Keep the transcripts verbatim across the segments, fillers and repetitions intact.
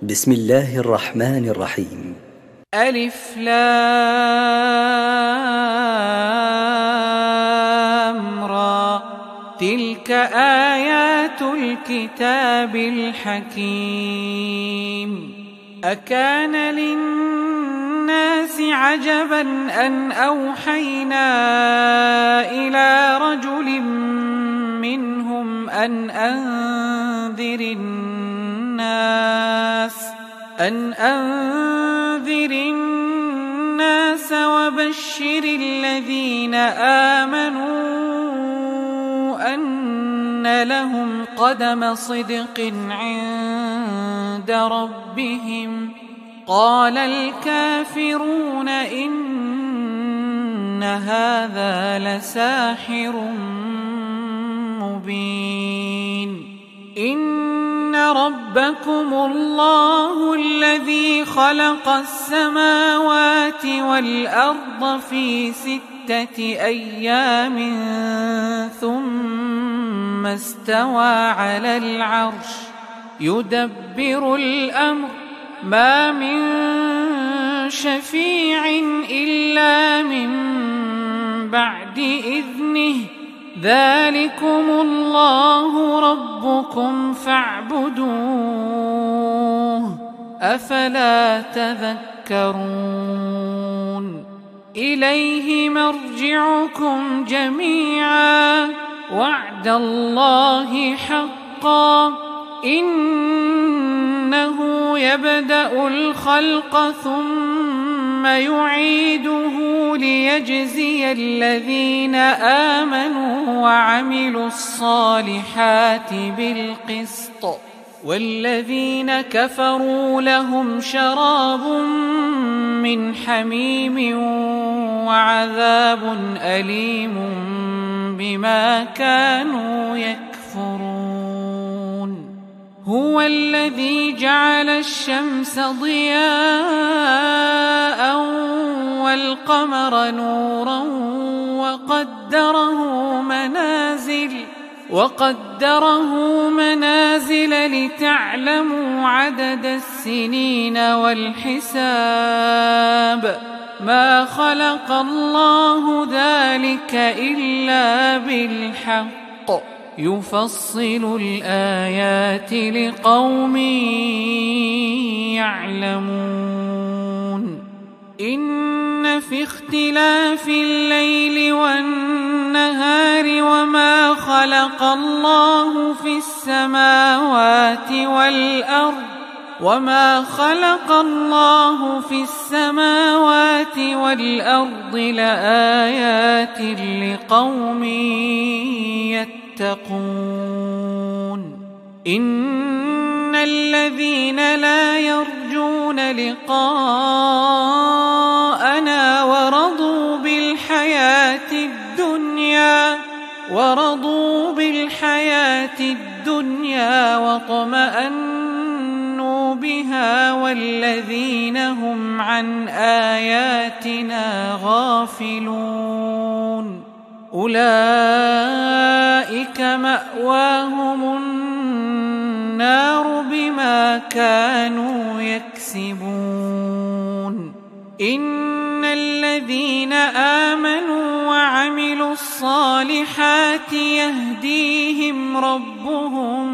بسم الله الرحمن الرحيم. ألف لام را، تلك آيات الكتاب الحكيم. أكان للناس عجبا أن أوحينا إلى رجل منهم أن أنذر الناس أن أنذر الناس وبشر الذين آمنوا أن لهم قدم صدق عند ربهم. قال الكافرون إن هذا لساحر مبين. إن ربكم الله الذي خلق السماوات والأرض في ستة أيام ثم استوى على العرش يدبر الأمر ما من شفيع إلا من بعد إذنه. ذلكم الله ربكم فاعبدوه أفلا تذكرون. إليه مرجعكم جميعا وعد الله حقا. إنه يبدأ الخلق ثم يعيده ليجزي الذين آمنوا وعملوا الصالحات بالقسط، والذين كفروا لهم شراب من حميم وعذاب أليم بما كانوا يكفرون. هو الذي جعل الشمس ضياء والقمر نورا وقدره منازل وقدره منازل لتعلموا عدد السنين والحساب. ما خلق الله ذلك إلا بالحق يفصل الآيات لقوم يعلمون. إن في اختلاف الليل والنهار وما خلق الله في السماوات والأرض وما خلق الله في السماوات والأرض لآيات لقوم يتقون. إن الذين لا يرجون لقاءنا ورضوا بالحياة الدنيا ورضوا بالحياة الدنيا واطمأنوا بها والذين هم عن آياتنا غافلون أولئك مأواهم النار بما كانوا يكسبون. إن الذين آمنوا وعملوا الصالحات يهديهم ربهم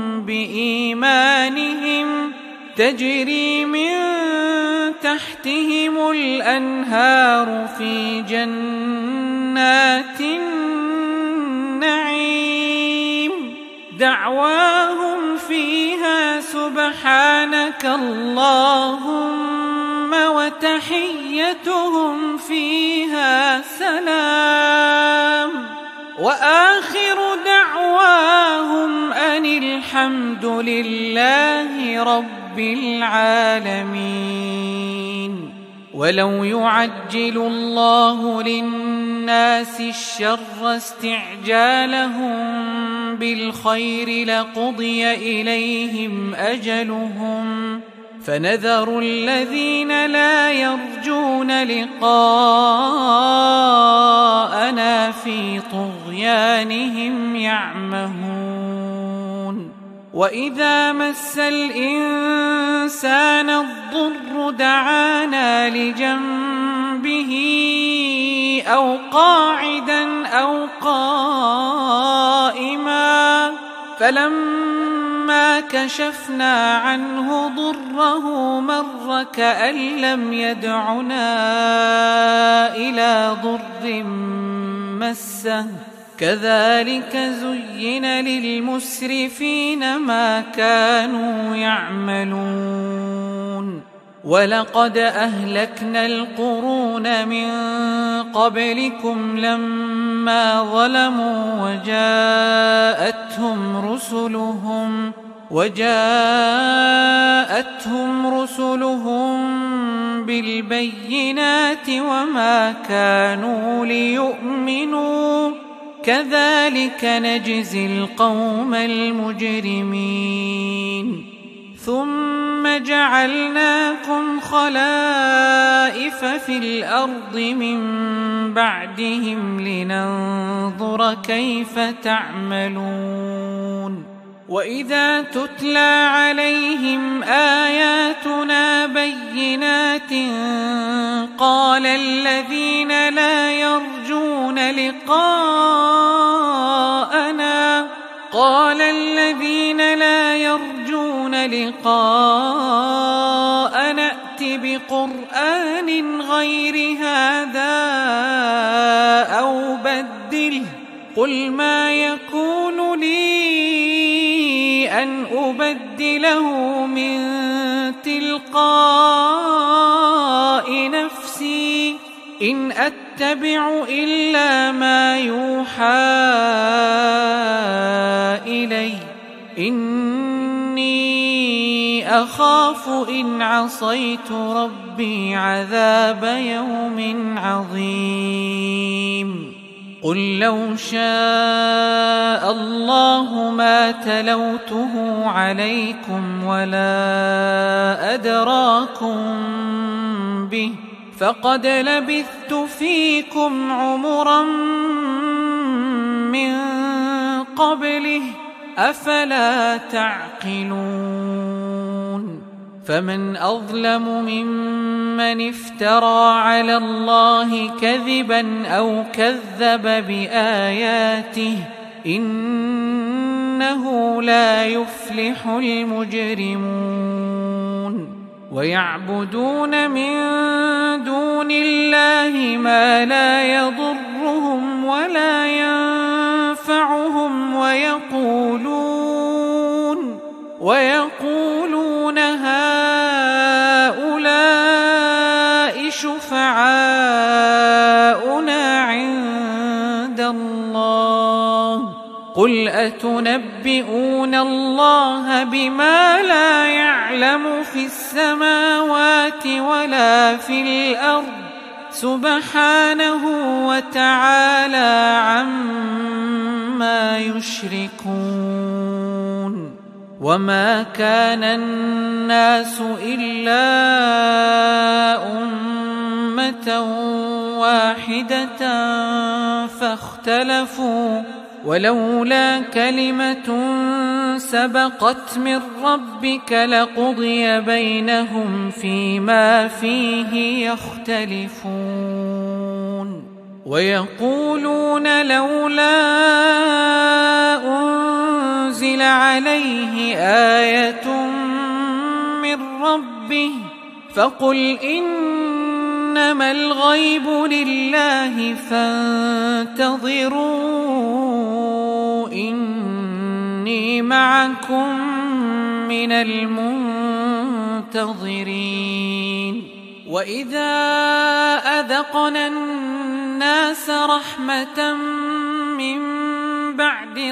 بإيمانهم تجري من تحتهم الأنهار في جنات النعيم. دعواهم فيها سبحانك اللهم وتحيتهم فيها سلام وآخر دعواهم أن الحمد لله رب العالمين. ولو يعجل الله للناس الشر استعجالهم بالخير لقضي إليهم أجلهم فنذر الذين لا يرجون لقاءنا في طغيانهم يعمهون. وإذا مس الإنسان مسنا الضر دعانا لجنبه أو قاعدا أو قائما فلما كشفنا عنه ضره مر كأن لم يدعنا إلى ضر مسه كذلك زين للمسرفين ما كانوا يعملون ولقد أهلكنا القرون من قبلكم لما ظلموا وجاءتهم رسلهم وجاءتهم رسلهم بالبينات وما كانوا ليؤمنوا كذلك نجزي القوم المجرمين ثم جعلناكم خلائف في الأرض من بعدهم لننظر كيف تعملون وإذا تتلى عليهم آياتنا بينات قال الذين لا يرجون لقاءنا قال الذين لا يرجون لقاءنا ائت بقرآن غير هذا أو بدله قل ما يكون لي أن أبدله من تلقاء نفسي إن أتبع إلا ما يوحى إلي إني أخاف إن عصيت ربي عذاب يوم عظيم قل لو شاء الله ما تلوته عليكم ولا أدراكم به فقد لبثت فيكم عمرا من قبله أفلا تعقلون فمن أظلم ممن افترى على الله كذبا أو كذب بآياته إنه لا يفلح المجرمون ويعبدون من دون الله ما لا يضرهم ولا ينفعهم ويقولون ويقولون هؤلاء شفعاؤنا عند الله قل أتنبئون الله بما لا يعلم في السماوات ولا في الأرض سبحانه وتعالى عما يشركون وما كان الناس إلا أمة واحدة فاختلفوا ولولا كلمة سبقت من ربك لقضي بينهم فيما فيه يختلفون ويقولون لولا أنزل عليه آية من ربه فقل إنما الغيب لله فانتظروا إني معكم من المنتظرين وإذا أذقنا الناس رحمة من بعد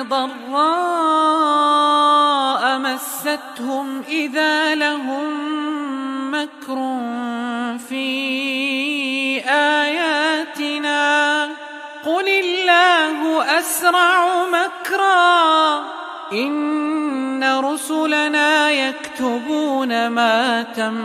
ضراء مستهم إذا لهم مكر في آياتنا قل الله أسرع مكرا إن رسلنا يكتبون ما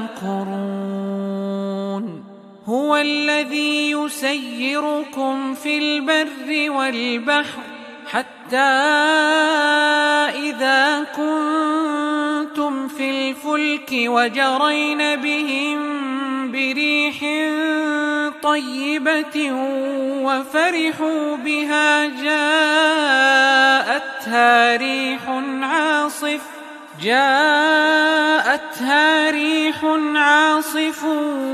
تمكرون هو الذي يسيركم في البر والبحر حتى إذا كنتم في في الفلك وجرين بهم بريح طيبة وفرحوا بها جاءتها ريح عاصف جاءتها ريح عاصف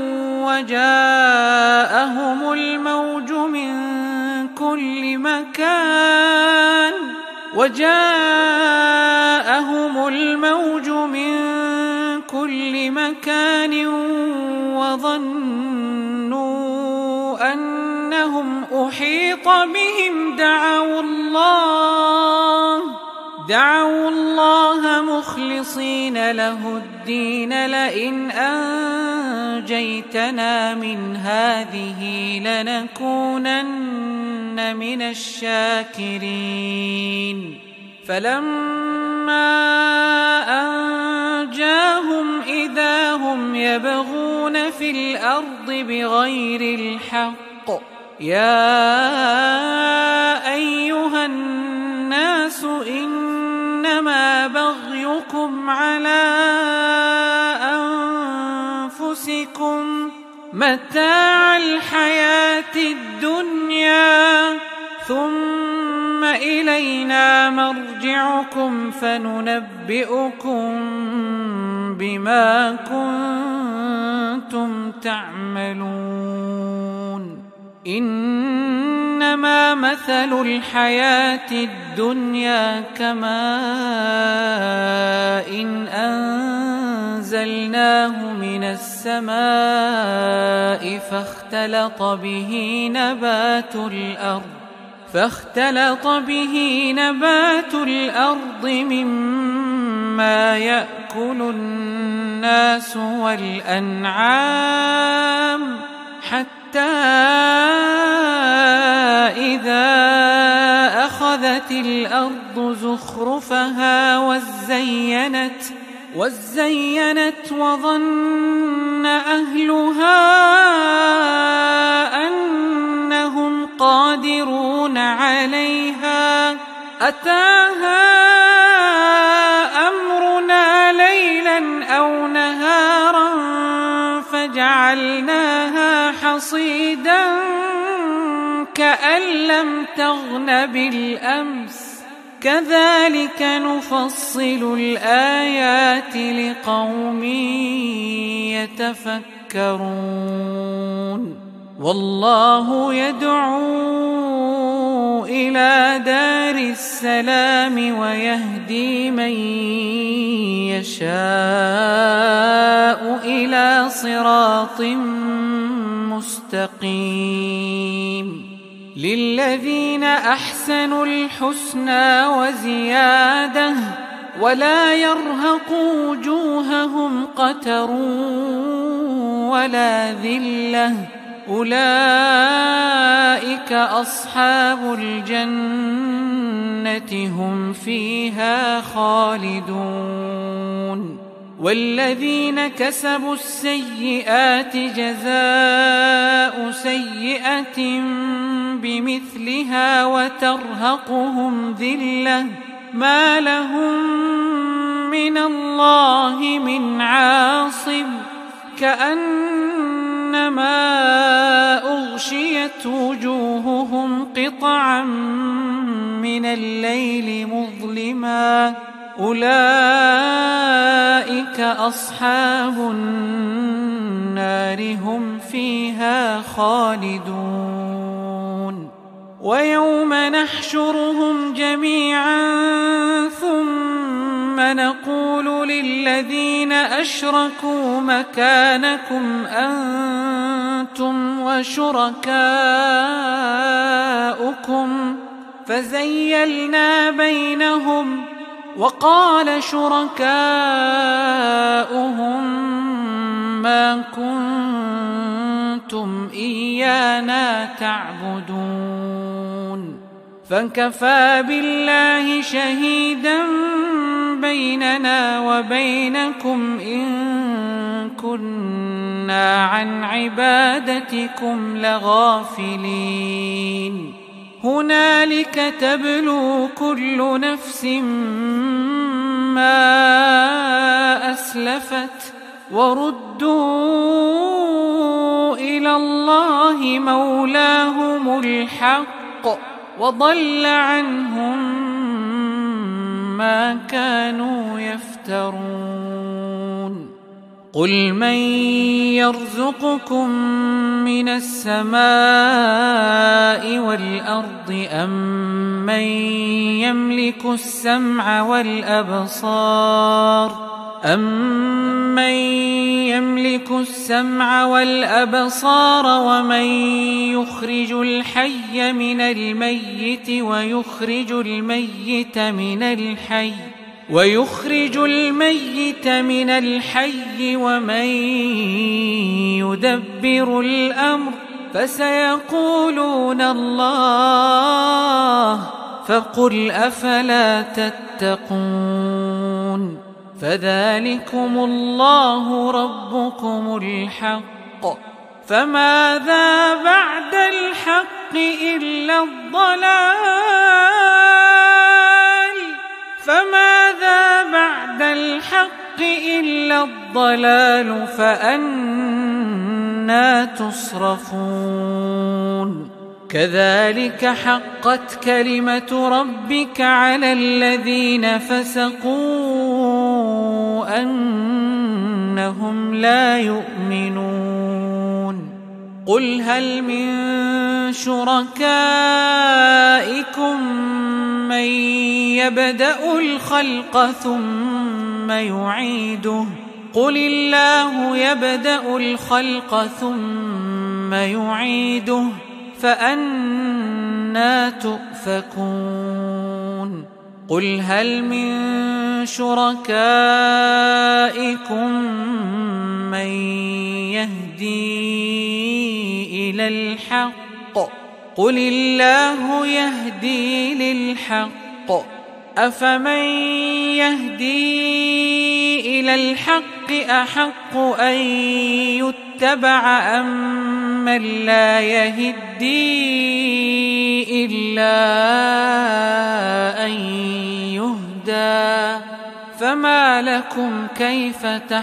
وجاءهم الموج من كل مكان وجاءهم الموج من كل مكان وظنوا أنهم أحيط بهم دعوا الله دعوا الله مخلصين له الدين لئن أنجيتنا من هذه لنكونن من الشاكرين فلما أنجاهم إذا هم يبغون في الأرض بغير الحق يا أيها الناس إنما بغيكم على أنفسكم متاع الحياة الدنيا ثم إلينا مرجعكم فننبئكم بما كنتم تعملون إنما مثل الحياة الدنيا كماء إن أنزلناه من السماء فاختلط به نبات الأرض فاختلط به نبات الأرض مما يأكل الناس والأنعام حتى إذا أخذت الأرض زخرفها وزينت وزينت وظن أهلها أنهم قادرون عليها أتاها أمرنا ليلا أو نهارا فجعلناها حصيدا كأن لم تغن بالأمس كذلك نفصل الآيات لقوم يتفكرون والله يدعو إلى دار السلام ويهدي من يشاء إلى صراط مستقيم للذين أحسنوا الحسنى وزيادة ولا يرهق وجوههم قتر ولا ذلة أولئك أصحاب الجنة هم فيها خالدون والذين كسبوا السيئات جزاء سيئة بمثلها وترهقهم ذلة ما لهم من الله من عاصم كأنما أغشيت وجوههم قطعا من الليل مظلما أولئك أصحاب النار هم فيها خالدون ويوم نحشرهم جميعا ثم نقول للذين أشركوا مكانكم أنتم وشركاؤكم فزيلنا بينهم وقال شركاؤهم ما كنتم إيانا تعبدون فكفى بالله شهيدا بيننا وبينكم إن كنا عن عبادتكم لغافلين هنالك تبلو كل نفس ما أسلفت وردوا إلى الله مولاهم الحق وضل عنهم ما كانوا يفترون قل من يرزقكم من السماء والأرض أم من يملك السمع والأبصار أَمَّن يَمْلِكُ السَّمْعَ وَالْأَبْصَارَ وَمَن يُخْرِجُ الْحَيَّ مِنَ الْمَيِّتِ وَيُخْرِجُ الْمَيِّتَ مِنَ الْحَيِّ وَيُخْرِجُ الْمَيِّتَ مِنَ الْحَيِّ وَمَن يُدَبِّرُ الْأَمْرَ فَسَيَقُولُونَ اللَّهُ فَقُلْ أَفَلَا تَتَّقُونَ فذلكم الله ربكم الحق فماذا بعد الحق إلا الضلال فماذا بعد الحق إلا الضلال فأنى تصرفون كذلك حقت كلمة ربك على الذين فسقوا أنهم لا يؤمنون قل هل من شركائكم من يبدأ الخلق ثم يعيده قل الله يبدأ الخلق ثم يعيده فأنى تؤفكون قل هل من شركائكم من يهدي إلى الحق قل الله يهدي للحق أفمن يهدي إلى الحق أحق أن يتبع أم من لا يهدي إلا أن يهدى فما لكم كيف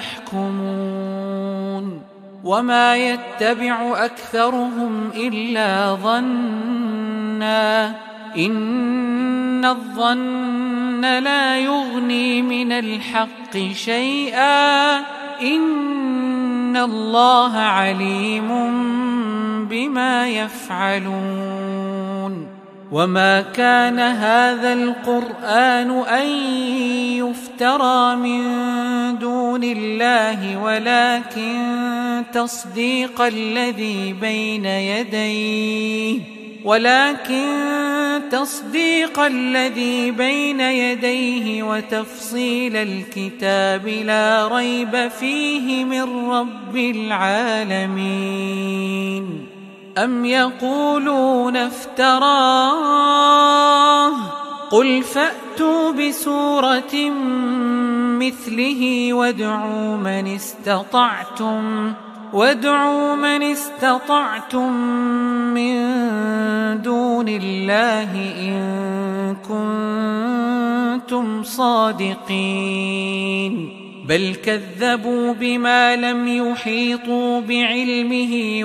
تحكمون وما يتبع أكثرهم إلا ظنا إن الظن لا يغني من الحق شيئا إن الله عليم بما يفعلون وما كان هذا القرآن أن يفترى من دون الله ولكن تصديق الذي بين يديه ولكن تصديق الذي بين يديه وتفصيل الكتاب لا ريب فيه من رب العالمين أم يقولون افتراه قل فأتوا بسورة مثله وادعوا من استطعتم وادعوا من استطعتم من دون الله إن كنتم صادقين بل كذبوا بما لم يحيطوا بعلمه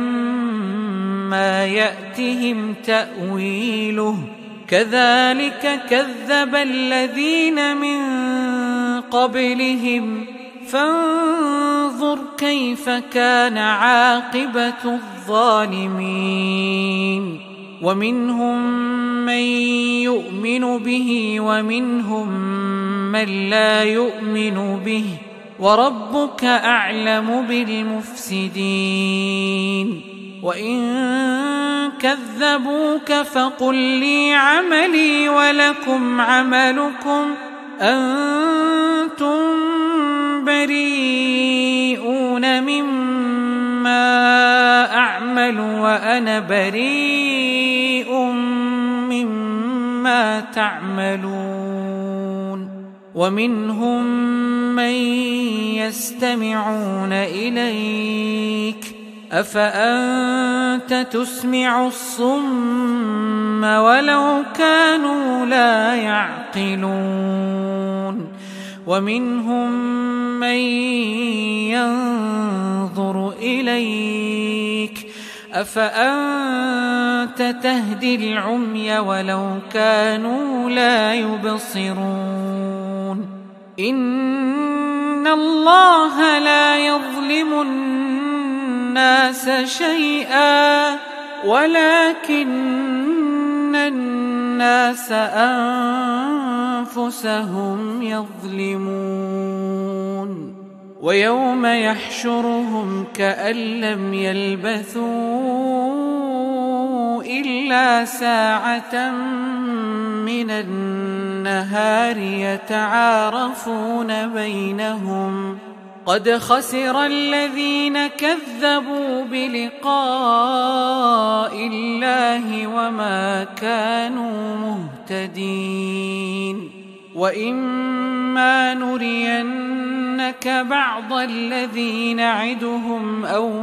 ولما يأتهم تأويله كذلك كذب الذين من قبلهم فانظر كيف كان عاقبة الظالمين ومنهم من يؤمن به ومنهم من لا يؤمن به وربك أعلم بالمفسدين وإن كذبوك فقل لي عملي ولكم عملكم أنتم بريئون مما أعمل وأنا بريء مما تعملون ومنهم من يستمعون إليك أفأنت تسمع الصم ولو كانوا لا يعقلون ومنهم من ينظر إليك أفأنت تهدي العمي ولو كانوا لا يبصرون إن الله لا يظلم الناس شيئا ولكن الناس أنفسهم يظلمون ويوم يحشرهم كأن لم يلبثوا إلا ساعة من النهار يتعارفون بينهم قد خسر الذين كذبوا بلقاء الله وما كانوا مهتدين وإما نرينك بعض الذي نعدهم أو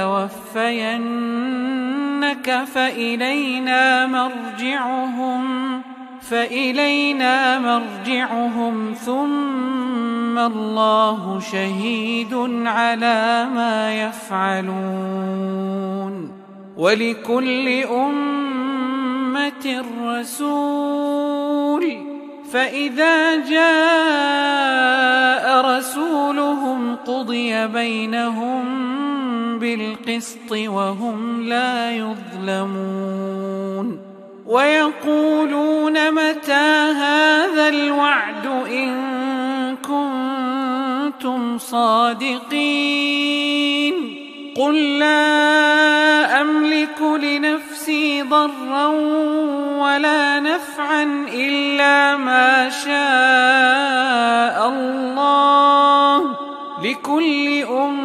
نتوفينك فإلينا مرجعهم فإلينا مرجعهم ثم الله شهيد على ما يفعلون ولكل أمة رسول فإذا جاء رسولهم قضي بينهم بالقسط وهم لا يظلمون ويقولون متى هذا الوعد إن كنتم صادقين قل لا أملك لنفسي ضرا ولا نفعا إلا ما شاء الله لكل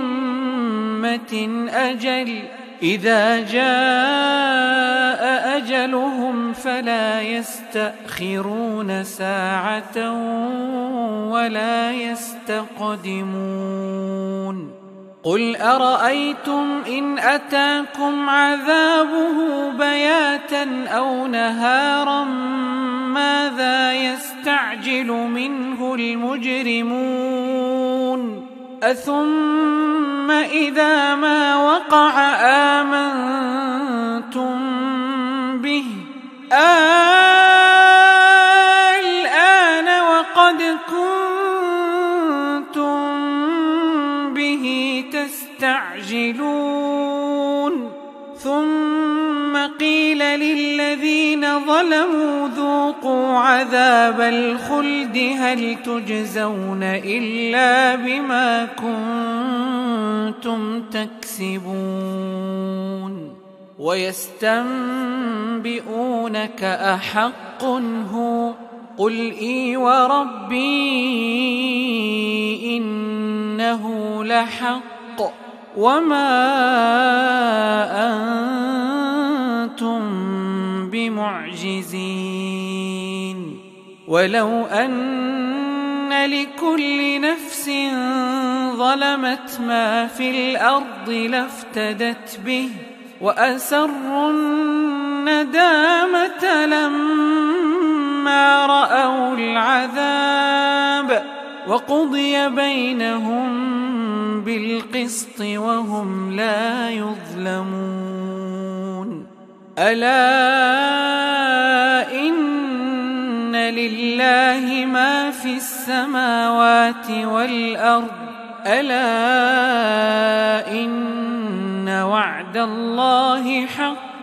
أمة أجل إذا جاء أجلهم فلا يستأخرون ساعة ولا يستقدمون قل أرأيتم إن أتاكم عذابه بياتا أو نهارا ماذا يستعجل منه المجرمون أثم إذا ما وقع آمنتم به الآن وقد كنتم به تستعجلون ثم قيل للذين ظلموا ذوقوا عذاب الخلد هل تجزون إلا بما كنتم تكسبون ويستنبئونك أحق هو قل إي وربي إنه لحق وما أنتم بمعجزين ولو أن لكل نفس ظلمت ما في الأرض لافتدت به وأسروا الندامة لما رأوا العذاب وقضي بينهم بالقسط وهم لا يظلمون ألا إن لله ما في السماوات والأرض ألا إن وعد الله حق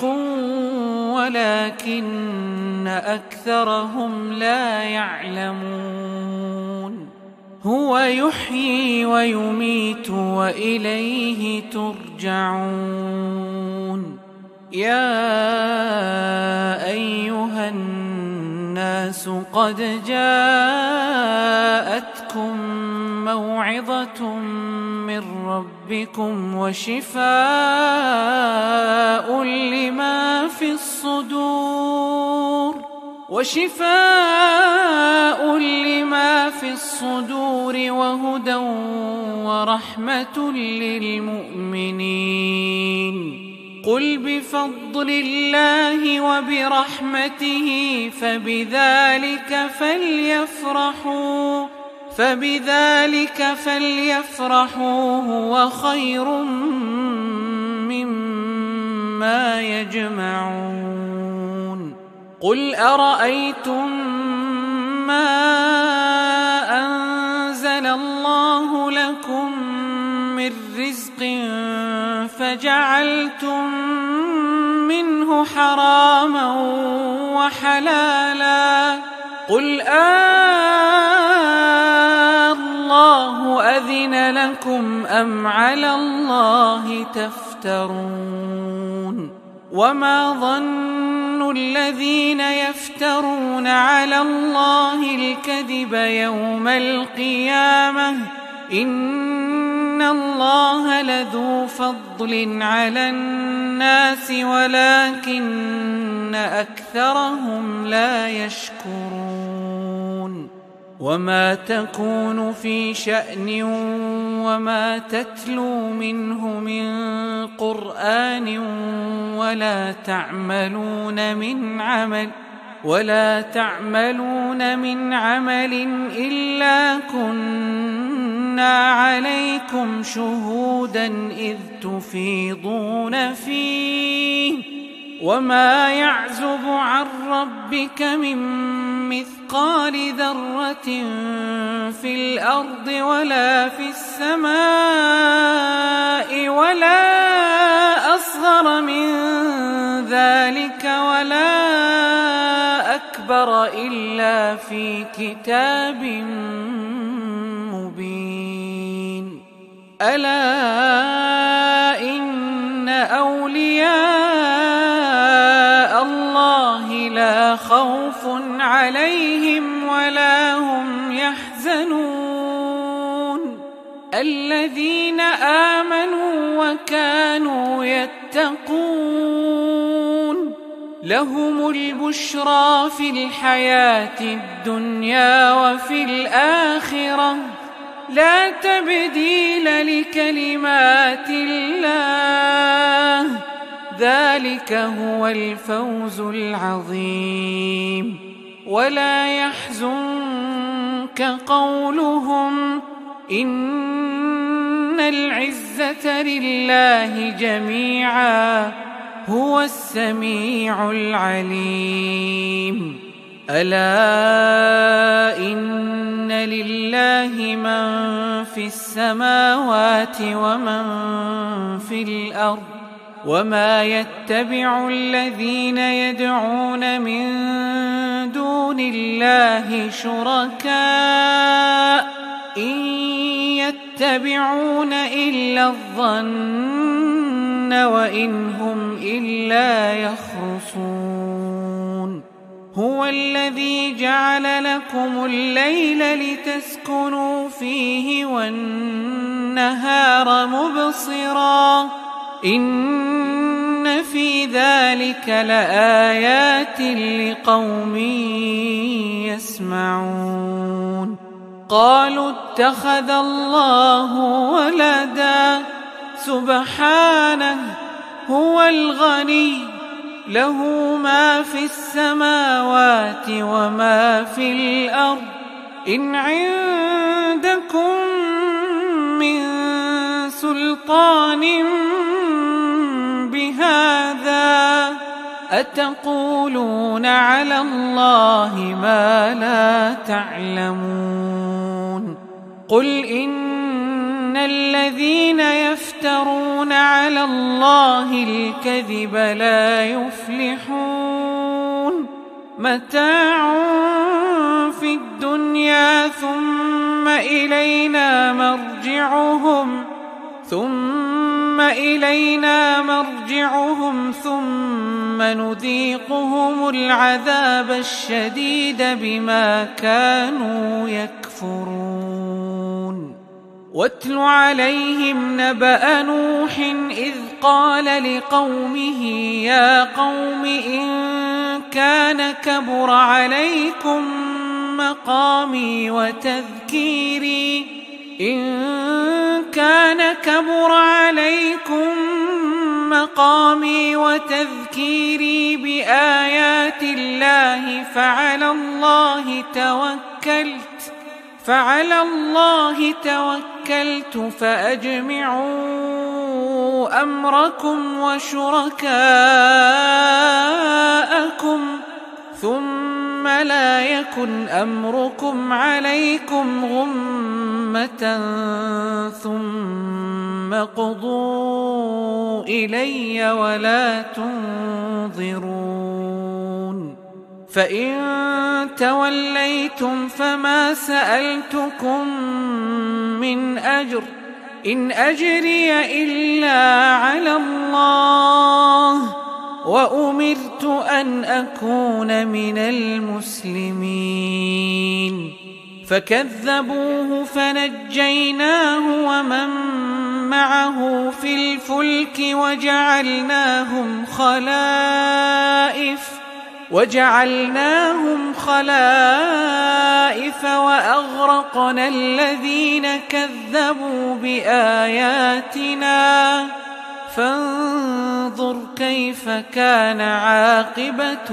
ولكن أكثرهم لا يعلمون هو يحيي ويميت وإليه ترجعون يا أيها الناس قد جاءتكم موعظة من ربكم وشفاء لما في الصدور وشفاء لما في الصدور وهدى ورحمة للمؤمنين قل بفضل الله وبرحمته فبذلك فليفرحوا فبذلك فليفرحوا هو خير مما يجمعون. قل أرأيتم ما أنزل الله لكم من رزق فجعلتم منه حراما وحلالا قل آه الله أذن لكم أم على الله تفترون. وما ظن الذين يفترون على الله الكذب يوم القيامة إن الله لذو فضل على الناس ولكن أكثرهم لا يشكرون. وما تكون في شأن وما تتلو منه من قرآن ولا تعملون من عمل ولا تعملون من عمل إلا كنا عليكم شهودا إذ تفيضون فيه وما يعزب عن ربك من مثقال ذرة في الأرض ولا في السماء ولا أصغر من ذلك ولا أكبر إلا في كتاب مبين. ألا إن أولياء الله لا خوف عليهم ولا هم يحزنون الذين آمنوا وكانوا يتقون لهم البشرى في الحياة الدنيا وفي الآخرة لا تبديل لكلمات الله ذلك هو الفوز العظيم. ولا يحزنك قولهم إن العزة لله جميعا هو السميع العليم. ألا إن لله من في السماوات ومن في الأرض وما يتبع الذين يدعون من دون الله شركاء إن يتبعون إلا الظن وإن هم إلا يخرصون. هو الذي جعل لكم الليل لتسكنوا فيه والنهار مبصرا إن في ذلك لآيات لقوم يسمعون. قالوا اتخذ الله ولدا سبحانه هو الغني له ما في السماوات وما في الأرض إن عندكم من سلطان بهذا أتقولون على الله ما لا تعلمون. قل إن الذين يفترون على الله الكذب لا يفلحون متاع في الدنيا ثم إلينا مرجعهم ثم إلينا مرجعهم ثم نذيقهم العذاب الشديد بما كانوا يكفرون. واتل عليهم نبأ نوح إذ قال لقومه يا قوم إن كان كبر عليكم مقامي وتذكيري إن كان كبر عليكم مقامي وتذكيري بآيات الله فعلى الله توكلت فعلى الله توكلت فأجمعوا أمركم وشركاءكم ثم لا يكن أمركم عليكم غمة ثم قضوا إلي ولا تنظرون. فإن توليتم فما سألتكم من أجر إن أجري إلا على الله وأمرت أن أكون من المسلمين. فكذبوه فنجيناه ومن معه في الفلك وجعلناهم خلائف وجعلناهم خلائف وأغرقنا الذين كذبوا بآياتنا فانظر كيف كان عاقبة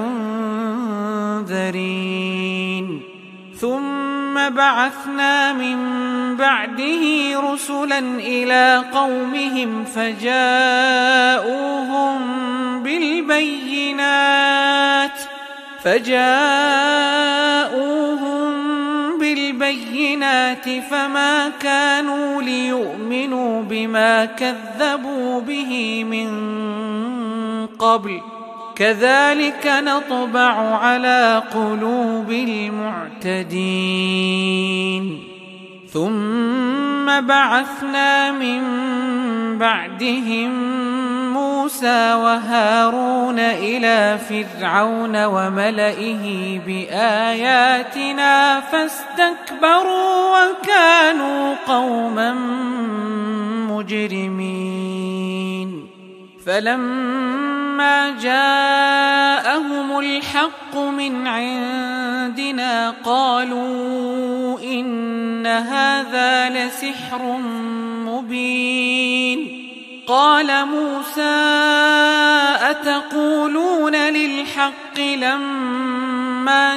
المنذرين. ثم بعثنا من بعده رسلا إلى قومهم فجاءوهم بالبينات فجاءوهم بالبينات فما كانوا ليؤمنوا بما كذبوا به من قبل كذلك نطبع على قلوب المعتدين. ثم بعثنا من بعدهم موسى وهارون إلى فرعون وملئه بآياتنا فاستكبروا وكانوا قوما مجرمين. فلما جاءهم الحق من عندنا قالوا إن هذا لسحر مبين. قال موسى أتقولون للحق لما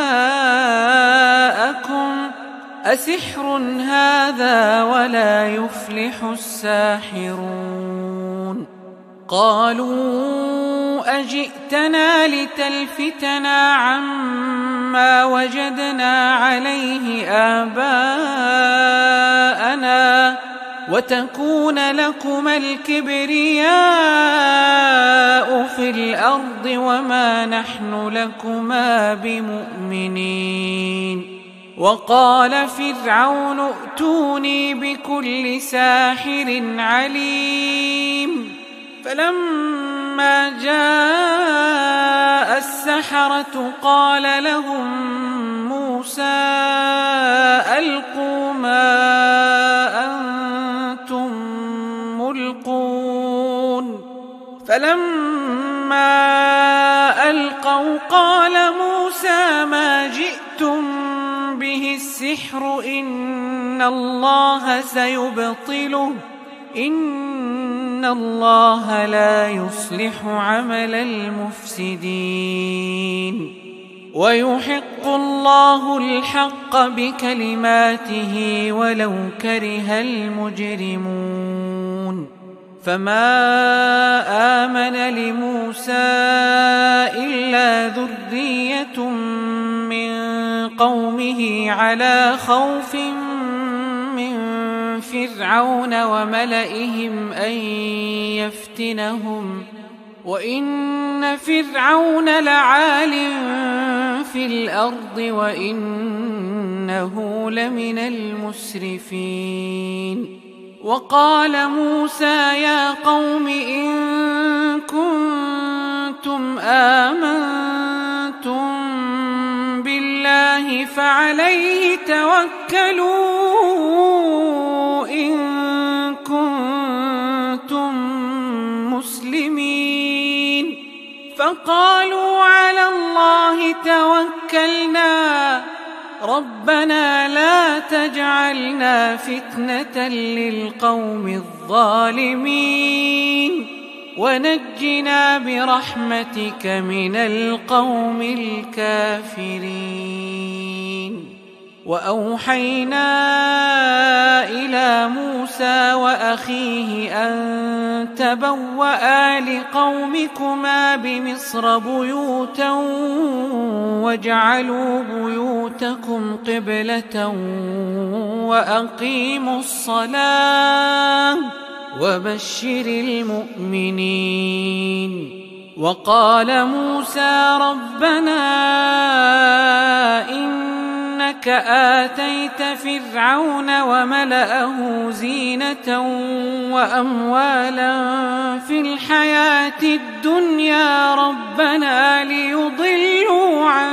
جاءكم أسحر هذا ولا يفلح الساحرون. قالوا أجئتنا لتلفتنا عما وجدنا عليه آباءنا وتكون لكما الكبرياء في الأرض وما نحن لكما بمؤمنين. وقال فرعون ائتوني بكل ساحر عليم. فلما جاء السحرة قال لهم موسى ألقوا ما أنتم ملقون. فلما ألقوا قال موسى ما جئتم به السحر إن الله سيبطله إن الله لا يصلح عمل المفسدين ويحق الله الحق بكلماته ولو كره المجرمون. فما آمن لموسى إلا ذرية من قومه على خوف من فرعون وملئهم أن يفتنهم وإن فرعون لعال في الأرض وإنه لمن المسرفين. وقال موسى يا قوم إن كنتم آمنتم بالله فعليه توكلوا إن كنتم مسلمين. فقالوا على الله توكلنا ربنا لا تجعلنا فتنة للقوم الظالمين ونجنا برحمتك من القوم الكافرين. وأوحينا إلى موسى وأخيه أن تبوأ لقومكما بمصر بيوتا واجعلوا بيوتكم قبلة وأقيموا الصلاة وبشر المؤمنين. وقال موسى ربنا إنك آتيت فرعون وملأه زينة وأموالا في الحياة الدنيا ربنا ليضلوا عن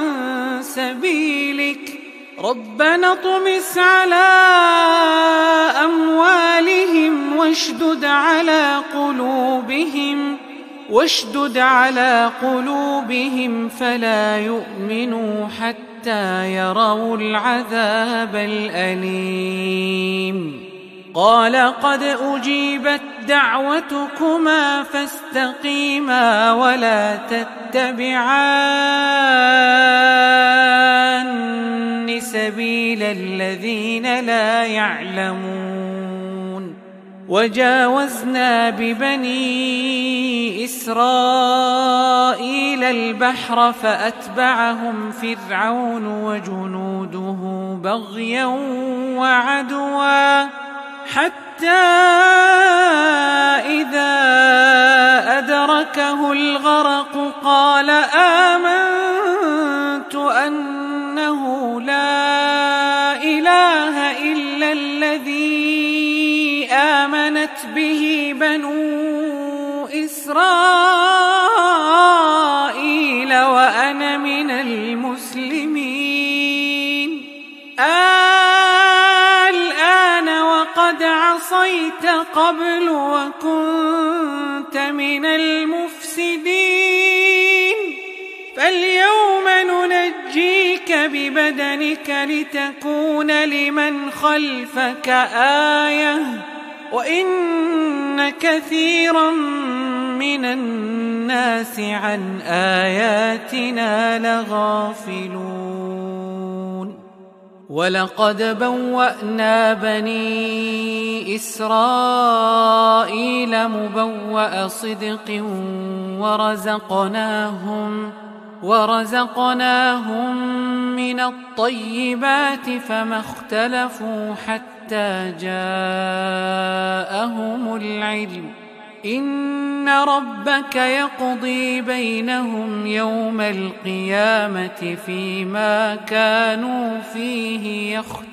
سبيلك ربنا اطمس على أموالهم واشدد على قلوبهم واشدد على قلوبهم فلا يؤمنوا حتى يروا العذاب الأليم. قال قد أجيبت دعوتكما فاستقيما ولا تتبعان سبيل الذين لا يعلمون. وجاوزنا ببني إسرائيل البحر فأتبعهم فرعون وجنوده بغيا وعدوا حتى إذا أدركه الغرق قال آمنت أنه لا إله إلا الذي آمنت به بنو إسرائيل وأنا من المسلمين. الآن وقد عصيت قبل وكنت من المفسدين فاليوم ننجيك ببدنك لتكون لمن خلفك آية وإن كثيرا من الناس عن آياتنا لغافلون. ولقد بوأنا بني إسرائيل مبوأ صدق ورزقناهم ورزقناهم من الطيبات فما اختلفوا حتى جاءهم العلم إن ربك يقضي بينهم يوم القيامة فيما كانوا فيه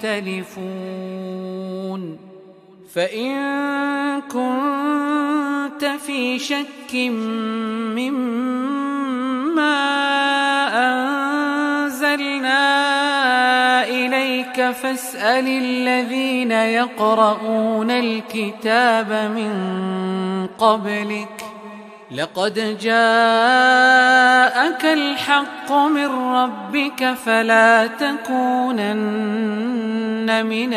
يختلفون. فإن كنت في شك مما أنزلنا إليك فاسأل الذين يقرؤون الكتاب من قبلك لقد جاءك الحق من ربك فلا تكونن من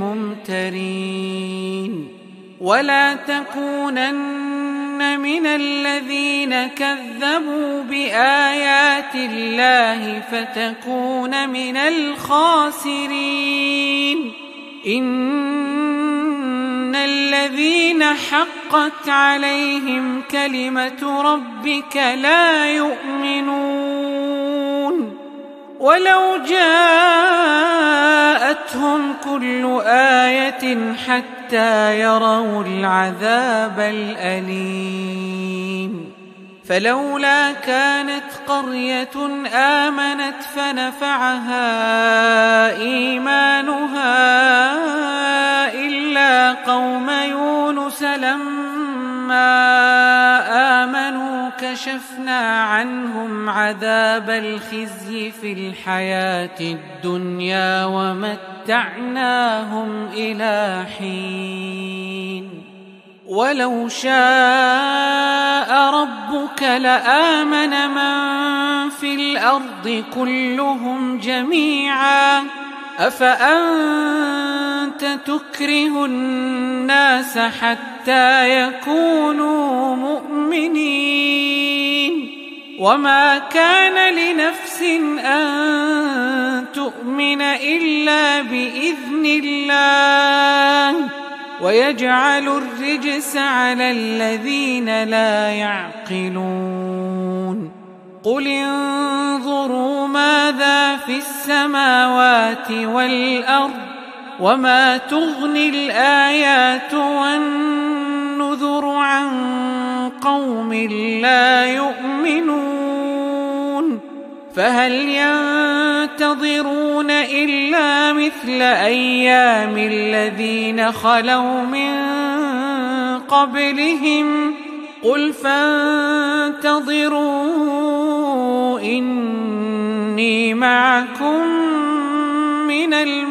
الممترين ولا تكونن من الذين كذبوا بآيات الله فتكون من الخاسرين. إن الذين حقت عليهم كلمة ربك لا يؤمنون ولو جاءتهم كل آية حتى يروا العذاب الأليم. فلولا كانت قرية آمنت فنفعها إيمانها إلا قوم يونس لما آمنوا كشفنا عنهم عذاب الخزي في الحياة الدنيا ومتعناهم إلى حين. ولو شاء ربك لآمن من في الأرض كلهم جميعا أفأنت تكره الناس حتى يكونوا مؤمنين وما كان لنفس أن تؤمن إلا بإذن الله ويجعل الرجس على الذين لا يعقلون قل انظروا ماذا في السماوات والأرض وما تغني الآيات والنذر عن قوم لا يؤمنون فهل ينتظرون إلا مثل أيام الذين خلوا من قبلهم قل فانتظروا إني معكم من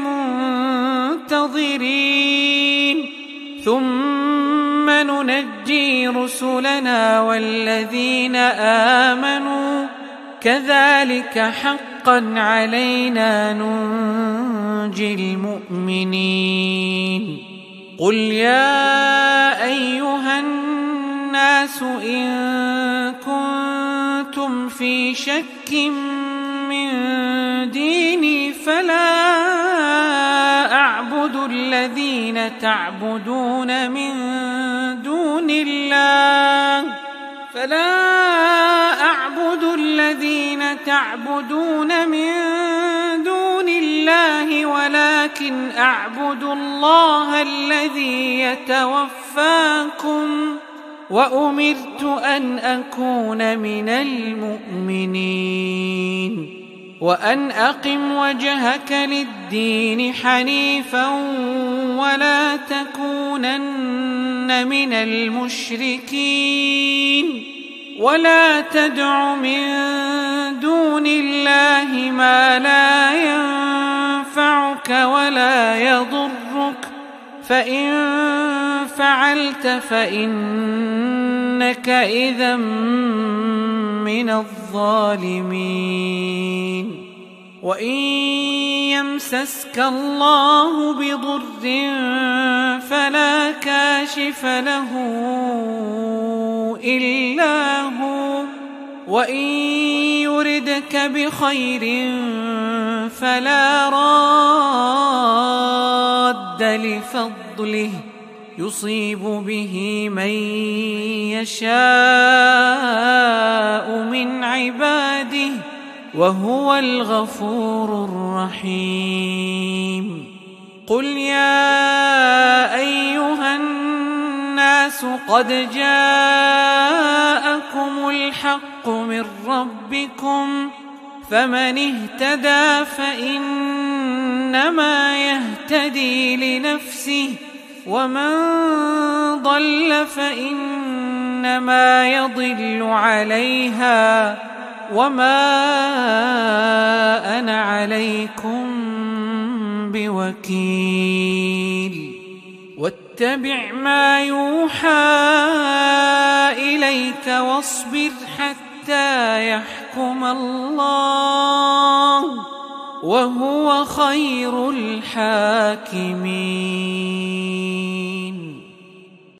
المنتظرين ثم ننجي رسلنا والذين آمنوا كذلك حقا علينا ننجي المؤمنين قل يا أيها الناس إن كنتم في شك من ديني فلا أعبد الذين تعبدون من دون الله فلا أعبد الذين تعبدون من دون الله ولكن أعبد الله الذي يتوفاكم وأمرت أن أكون من المؤمنين وأن أقم وجهك للدين حنيفا ولا تكونن من المشركين ولا تدع من دون الله ما لا ينفعك ولا يضرك فإن فعلت فإنك إذا من الظالمين وإن يمسسك الله بضر فلا كاشف له إلا هو وإن يردك بخير فلا راد لفضله يصيب به من يشاء من عباده وهو الغفور الرحيم قل يا أيها الناس قد جاءكم الحق من ربكم فمن اهتدى فإنما يهتدي لنفسه ومن ضل فإنما يضل عليها وما أنا عليكم بوكيل واتبع ما يوحى إليك واصبر حتى يحكم الله وهو خير الحاكمين.